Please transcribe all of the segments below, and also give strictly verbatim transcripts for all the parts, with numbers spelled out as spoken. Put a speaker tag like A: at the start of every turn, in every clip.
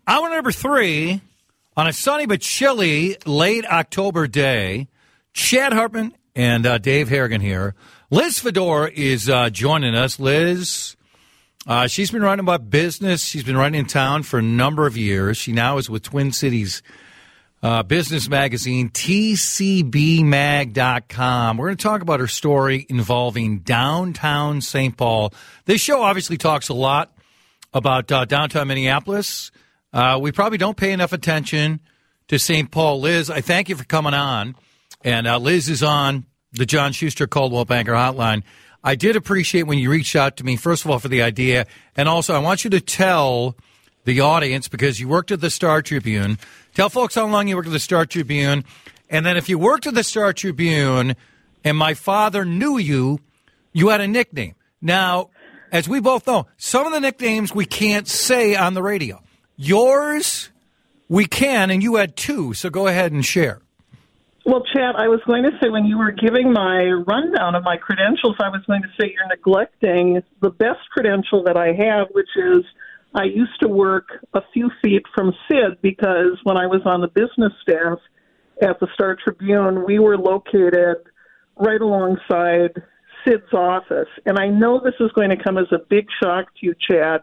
A: Hour number three on a sunny but chilly late October day. Chad Hartman and uh, Dave Harrigan here. Liz Fedor is uh, joining us. Liz, uh, she's been writing about business. She's been writing in town for a number of years. She now is with Twin Cities uh, Business Magazine, T C B mag dot com. We're going to talk about her story involving downtown Saint Paul. This show obviously talks a lot about uh, downtown Minneapolis. Uh, we probably don't pay enough attention to Saint Paul. Liz, I thank you for coming on. And uh, Liz is on the John Schuster Coldwell Banker Hotline. I did appreciate when you reached out to me, first of all, for the idea. And also, I want you to tell the audience, because you worked at the Star Tribune, tell folks how long you worked at the Star Tribune. And then if you worked at the Star Tribune and my father knew you, you had a nickname. Now, as we both know, some of the nicknames we can't say on the radio. Yours, we can, and you had two, so go ahead and share.
B: Well, Chad, I was going to say when you were giving my rundown of my credentials, I was going to say you're neglecting the best credential that I have, which is I used to work a few feet from Sid, because when I was on the business staff at the Star Tribune, we were located right alongside Sid's office. And I know this is going to come as a big shock to you, Chad.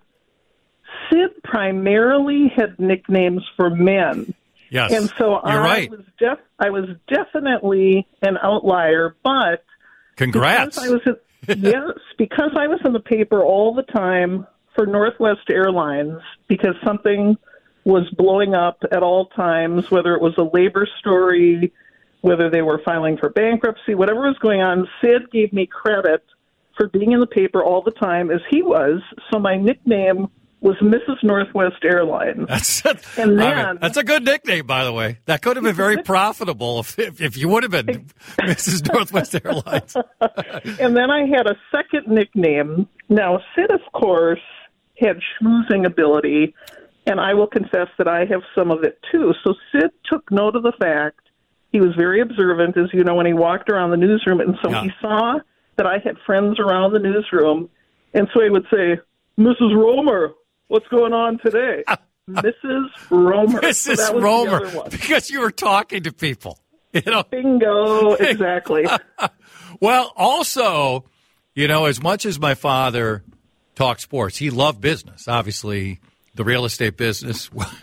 B: Sid primarily had nicknames for men.
A: Yes,
B: and so
A: you're
B: I
A: right.
B: was def- I was definitely an outlier, but
A: congrats.
B: Because I was in, yes, because I was in the paper all the time for Northwest Airlines, because something was blowing up at all times, whether it was a labor story, whether they were filing for bankruptcy, whatever was going on. Sid gave me credit for being in the paper all the time, as he was. So my nickname was Missus Northwest Airlines.
A: That's,
B: and then,
A: I mean, that's a good nickname, by the way. That could have been very profitable if, if, if you would have been Missus Northwest Airlines.
B: And then I had a second nickname. Now, Sid, of course, had schmoozing ability, and I will confess that I have some of it, too. So Sid took note of the fact. He was very observant, as you know, when he walked around the newsroom, and so yeah. he saw that I had friends around the newsroom, and so he would say, Missus Romer, what's going on today? Missus Romer.
A: Missus So Romer, because you were talking to people. You know?
B: Bingo, exactly.
A: Well, also, you know, as much as my father talked sports, he loved business. Obviously, the real estate business,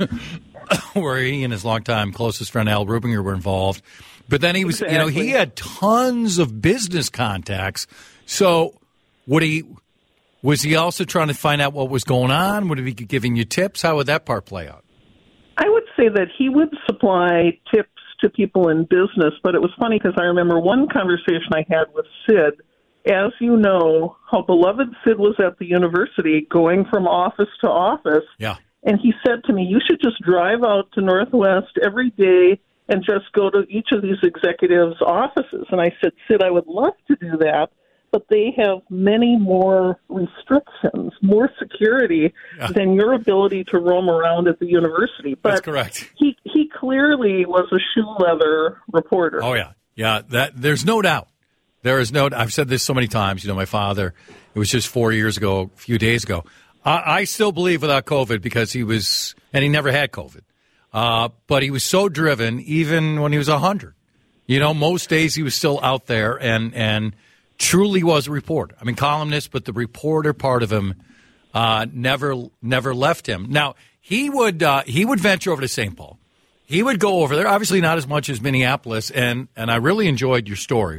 A: where he and his longtime closest friend Al Rubinger were involved. But then he was, exactly. you know, he had tons of business contacts. So would he... Was he also trying to find out what was going on? Would he be giving you tips? How would that part play out?
B: I would say that he would supply tips to people in business, but it was funny because I remember one conversation I had with Sid. As you know, how beloved Sid was at the university, going from office to office.
A: Yeah.
B: And he said to me, you should just drive out to Northwest every day and just go to each of these executives' offices. And I said, Sid, I would love to do that, but they have many more restrictions, more security yeah. than your ability to roam around at the university. But
A: That's correct.
B: He he clearly was a shoe leather reporter.
A: Oh, yeah. Yeah, that there's no doubt. There is no I've said this so many times. You know, my father, it was just four years ago, a few days ago. I, I still believe without COVID, because he was, and he never had COVID, uh, but he was so driven even when he was one hundred. You know, most days he was still out there and and truly was a reporter. I mean, columnist, but the reporter part of him uh, never never left him. Now, he would uh, he would venture over to Saint Paul. He would go over there, obviously not as much as Minneapolis, and, and I really enjoyed your story.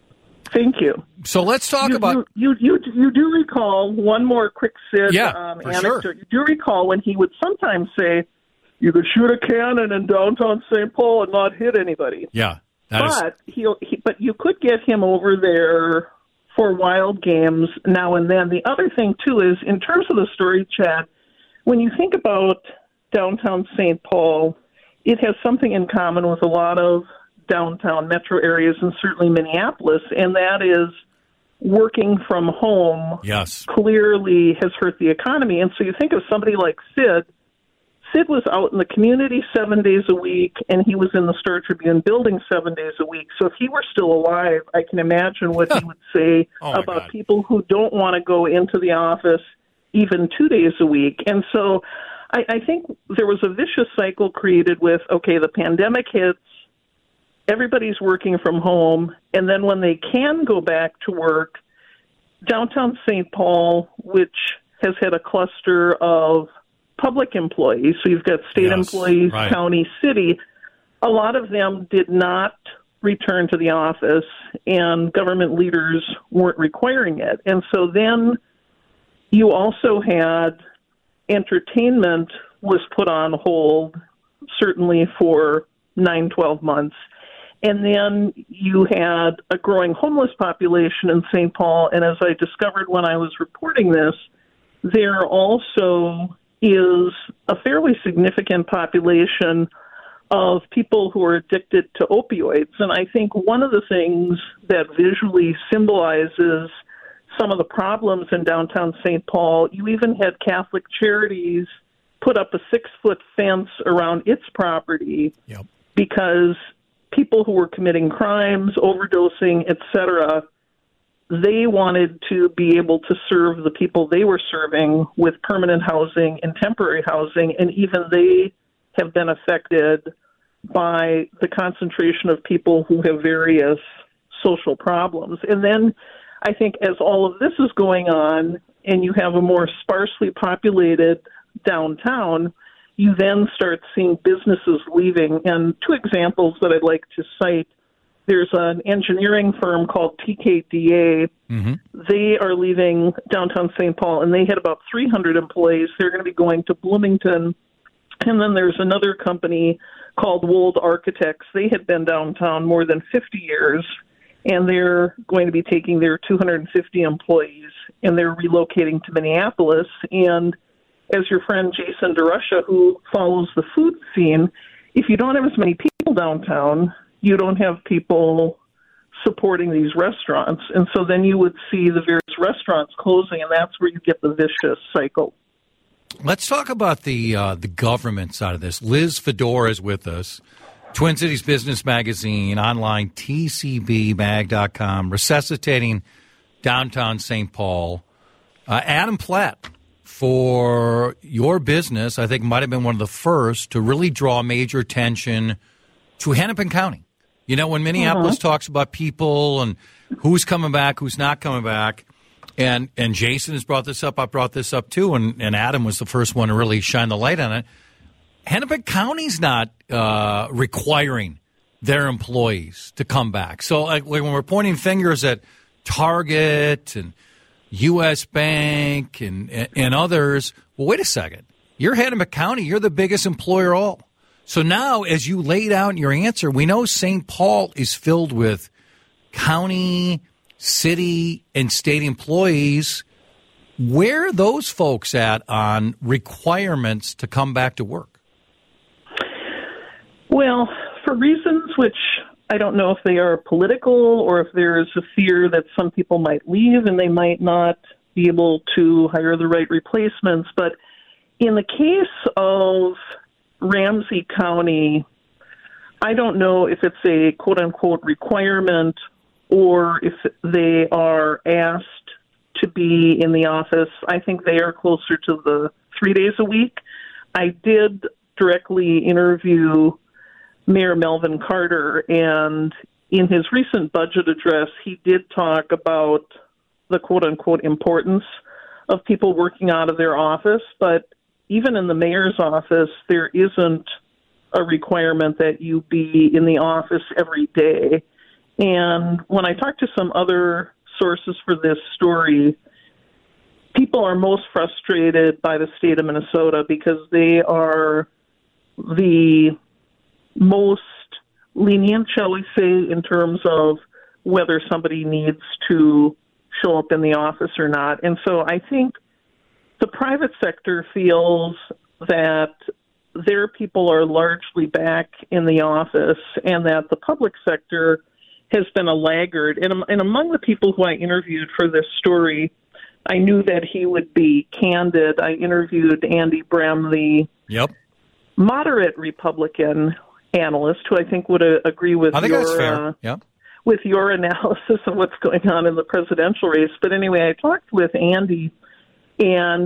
B: Thank you.
A: So let's talk
B: you,
A: about...
B: You, you, you, you do recall one more quick Sid
A: yeah,
B: um,
A: for
B: anecdote.
A: Sure.
B: You do recall when he would sometimes say, you could shoot a cannon in downtown Saint Paul and not hit anybody.
A: Yeah.
B: But is... he, he, but you could get him over there for wild games now and then. The other thing, too, is in terms of the story, Chad, when you think about downtown Saint Paul, it has something in common with a lot of downtown metro areas and certainly Minneapolis, and that is working from home
A: yes.
B: clearly has hurt the economy. And so you think of somebody like Sid. Sid was out in the community seven days a week, and he was in the Star Tribune building seven days a week. So if he were still alive, I can imagine what he would say
A: oh
B: about
A: God.
B: people who don't want to go into the office even two days a week. And so I, I think there was a vicious cycle created with, okay, the pandemic hits, everybody's working from home, and then when they can go back to work, downtown Saint Paul, which has had a cluster of public employees, so you've got state
A: yes,
B: employees,
A: right.
B: county, city, a lot of them did not return to the office, and government leaders weren't requiring it. And so then you also had entertainment was put on hold, certainly for nine, twelve months. And then you had a growing homeless population in Saint Paul. And as I discovered when I was reporting this, there also is a fairly significant population of people who are addicted to opioids. And I think one of the things that visually symbolizes some of the problems in downtown Saint Paul, you even had Catholic Charities put up a six-foot fence around its property
A: yep.
B: because people who were committing crimes, overdosing, et cetera, they wanted to be able to serve the people they were serving with permanent housing and temporary housing, and even they have been affected by the concentration of people who have various social problems. And then I think as all of this is going on and you have a more sparsely populated downtown, you then start seeing businesses leaving. And two examples that I'd like to cite, there's an engineering firm called T K D A. Mm-hmm. They are leaving downtown Saint Paul, and they had about three hundred employees. They're going to be going to Bloomington. And then there's another company called Wold Architects. They had been downtown more than fifty years, and they're going to be taking their two hundred fifty employees, and they're relocating to Minneapolis. And as your friend Jason DeRusha, who follows the food scene, if you don't have as many people downtown, you don't have people supporting these restaurants. And so then you would see the various restaurants closing, and that's where you get the vicious cycle.
A: Let's talk about the uh, the government side of this. Liz Fedor is with us. Twin Cities Business Magazine, online, T C B mag dot com, resuscitating downtown Saint Paul. Uh, Adam Platt, for your business, I think might have been one of the first to really draw major attention to Hennepin County. You know, when Minneapolis uh-huh. talks about people and who's coming back, who's not coming back, and and Jason has brought this up, I brought this up too, and, and Adam was the first one to really shine the light on it. Hennepin County's not uh, requiring their employees to come back. So like, when we're pointing fingers at Target and U S Bank and, and others, well, wait a second. You're Hennepin County. You're the biggest employer of all. So now, as you laid out in your answer, we know Saint Paul is filled with county, city, and state employees. Where are those folks at on requirements to come back to work?
B: Well, for reasons which I don't know if they are political or if there's a fear that some people might leave and they might not be able to hire the right replacements. But in the case of Ramsey County, I don't know if it's a quote-unquote requirement or if they are asked to be in the office. I think they are closer to the three days a week. I did directly interview Mayor Melvin Carter, and in his recent budget address, he did talk about the quote-unquote importance of people working out of their office, but even in the mayor's office, there isn't a requirement that you be in the office every day. And when I talked to some other sources for this story, people are most frustrated by the state of Minnesota because they are the most lenient, shall we say, in terms of whether somebody needs to show up in the office or not. And so I think the private sector feels that their people are largely back in the office and that the public sector has been a laggard. And, and among the people who I interviewed for this story, I knew that he would be candid. I interviewed Andy Brem, the
A: yep.
B: moderate Republican analyst, who I think would uh, agree with
A: I think
B: your
A: that's fair.
B: Uh,
A: yep.
B: with your analysis of what's going on in the presidential race. But anyway, I talked with Andy, and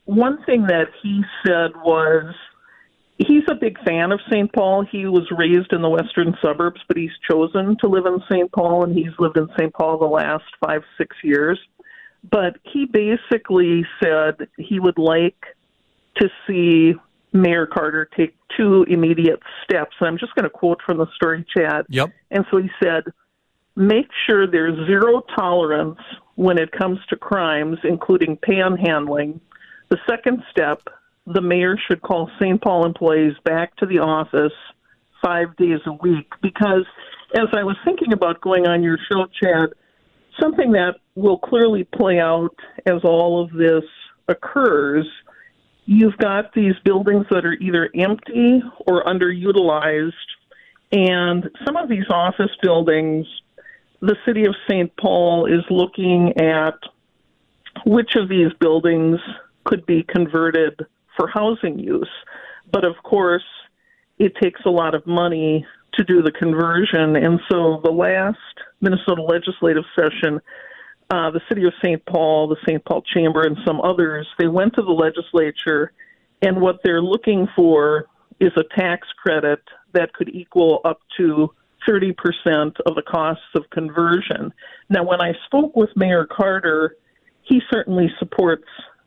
B: one thing that he said was he's a big fan of Saint Paul. He was raised in the western suburbs, but he's chosen to live in Saint Paul, and he's lived in Saint Paul the last five, six years. But he basically said he would like to see Mayor Carter take two immediate steps. And I'm just going to quote from the story, Chad.
A: Yep.
B: And so he said, make sure there's zero tolerance when it comes to crimes, including panhandling. The second step, the mayor should call Saint Paul employees back to the office five days a week. Because as I was thinking about going on your show, Chad, something that will clearly play out as all of this occurs, you've got these buildings that are either empty or underutilized, and some of these office buildings, the city of Saint Paul is looking at which of these buildings could be converted for housing use. But of course, it takes a lot of money to do the conversion. And so the last Minnesota legislative session, uh, the city of Saint Paul, the Saint Paul Chamber, and some others, they went to the legislature, and what they're looking for is a tax credit that could equal up to thirty percent of the costs of conversion. Now, when I spoke with Mayor Carter, he certainly supports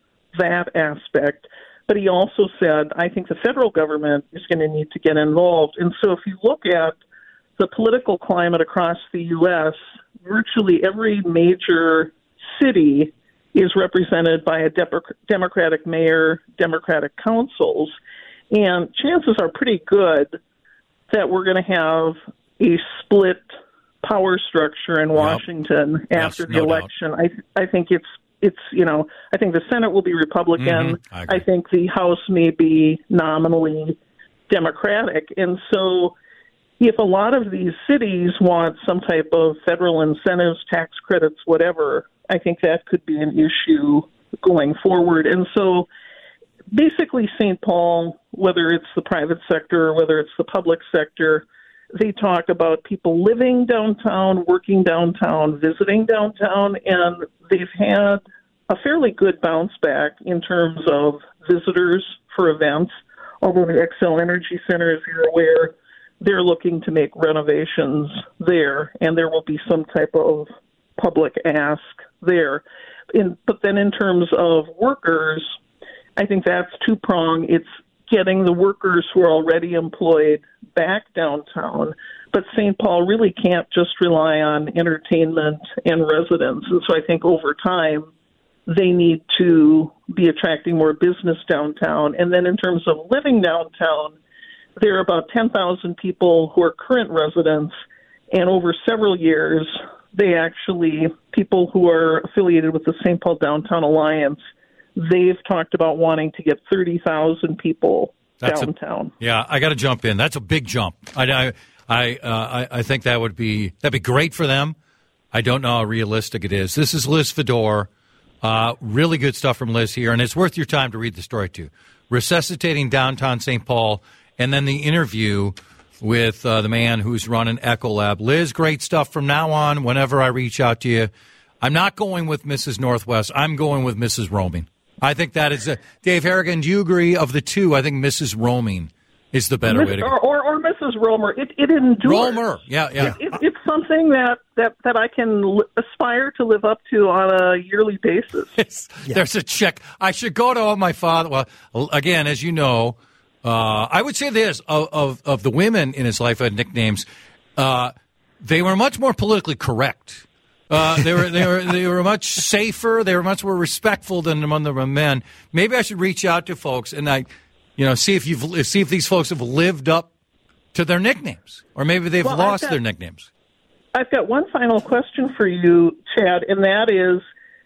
B: that aspect, but he also said, I think the federal government is going to need to get involved. And so if you look at the political climate across the U S, virtually every major city is represented by a Dep- Democratic mayor, Democratic councils, and chances are pretty good that we're going to have a split power structure in Washington yep. after
A: yes,
B: the
A: no
B: election. I I think it's it's you know I think the Senate will be Republican.
A: Mm-hmm. I,
B: I think the House may be nominally Democratic, and so if a lot of these cities want some type of federal incentives, tax credits, whatever, I think that could be an issue going forward. And so basically Saint Paul, whether it's the private sector or whether it's the public sector, they talk about people living downtown, working downtown, visiting downtown, and they've had a fairly good bounce back in terms of visitors for events. Although the Xcel Energy Center, as you're aware, they're looking to make renovations there, and there will be some type of public ask there. In, but then in terms of workers, I think that's two-pronged. It's getting the workers who are already employed back downtown, but Saint Paul really can't just rely on entertainment and residents. And so I think over time, they need to be attracting more business downtown. And then in terms of living downtown, there are about ten thousand people who are current residents, and over several years, they actually, people who are affiliated with the Saint Paul Downtown Alliance, they've talked about wanting to get thirty thousand people That's downtown.
A: A, yeah, I got to jump in. That's a big jump. I, I, I, uh, I, I think that would be that'd be great for them. I don't know how realistic it is. This is Liz Fedor. Uh, really good stuff from Liz here, and it's worth your time to read the story too. Resuscitating downtown Saint Paul, and then the interview with uh, the man who's running Ecolab. Liz, great stuff from now on. Whenever I reach out to you, I'm not going with Missus Northwest. I'm going with Missus Roaming. I think that is a, Dave Harrigan, do you agree? Of the two, I think Missus Roaming is the better
B: Miss,
A: way to go.
B: Or, or, or Missus Romer. It, it endures.
A: Romer, yeah, yeah.
B: It, it, it's something that, that, that I can l- aspire to live up to on a yearly basis.
A: Yeah. There's a check. I should go to my father. Well, again, as you know, uh, I would say this, of, of, of the women in his life who had nicknames, uh, they were much more politically correct. Uh, they were they were they were much safer. They were much more respectful than among the men. Maybe I should reach out to folks and I, you know, see if you've see if these folks have lived up to their nicknames, or maybe they've
B: well,
A: lost
B: got,
A: their nicknames.
B: I've got one final question for you, Chad, and that is: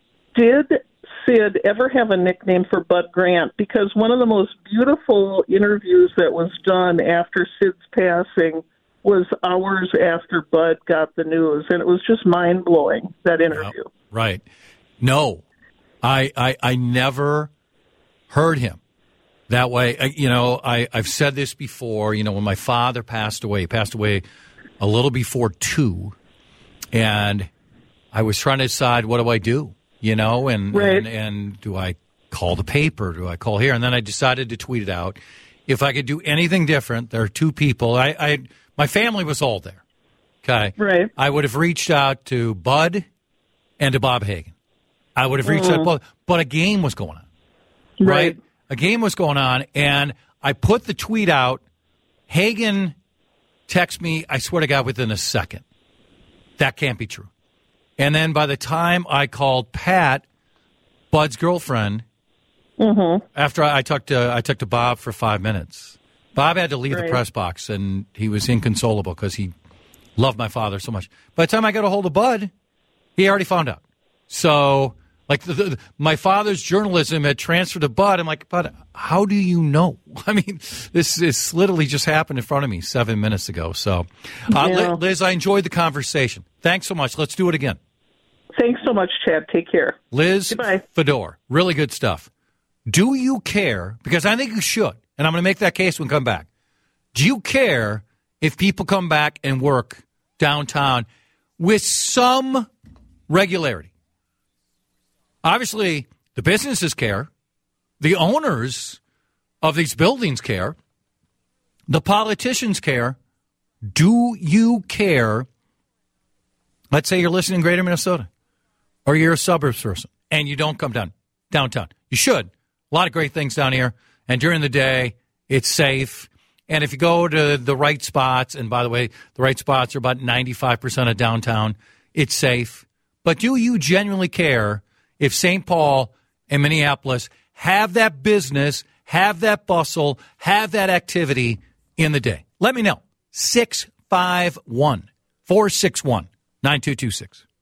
B: did Sid ever have a nickname for Bud Grant? Because one of the most beautiful interviews that was done after Sid's passing was hours after Bud got the news, and it was just mind-blowing, that interview.
A: Yep, right. No, I, I I never heard him that way. I, you know, I, I've said this before. You know, when my father passed away, he passed away a little before two, and I was trying to decide, what do I do? You know, and,
B: right.
A: and, and do I call the paper? Do I call here? And then I decided to tweet it out. If I could do anything different, there are two people. I, I my family was all there. Okay.
B: Right.
A: I would have reached out to Bud and to Bob Hagan. I would have reached
B: Mm-hmm.
A: out, but, but a game was going on.
B: Right.
A: Right? A game was going on, and I put the tweet out. Hagan texted me, I swear to God, within a second. That can't be true. And then by the time I called Pat, Bud's girlfriend,
B: Mm-hmm.
A: after I, I talked to I talked to Bob for five minutes. Bob had to leave
B: Right.
A: the press box, and he was inconsolable because he loved my father so much. By the time I got a hold of Bud, he already found out. So, like, the, the, my father's journalism had transferred to Bud. I'm like, Bud, how do you know? I mean, this this literally just happened in front of me seven minutes ago. So, uh,
B: Yeah.
A: Liz, I enjoyed the conversation. Thanks so much. Let's do it again.
B: Thanks so much, Chad. Take care.
A: Liz
B: Goodbye.
A: Fedor, really good stuff. Do you care? Because I think you should, and I'm going to make that case when we come back. Do you care if people come back and work downtown with some regularity? Obviously, the businesses care. The owners of these buildings care. The politicians care. Do you care? Let's say you're listening in Greater Minnesota, or you're a suburbs person, and you don't come down downtown. You should. A lot of great things down here. And during the day, it's safe. And if you go to the right spots, and by the way, the right spots are about ninety-five percent of downtown, it's safe. But do you genuinely care if Saint Paul and Minneapolis have that business, have that bustle, have that activity in the day? Let me know. six five one, four six one, nine two two six.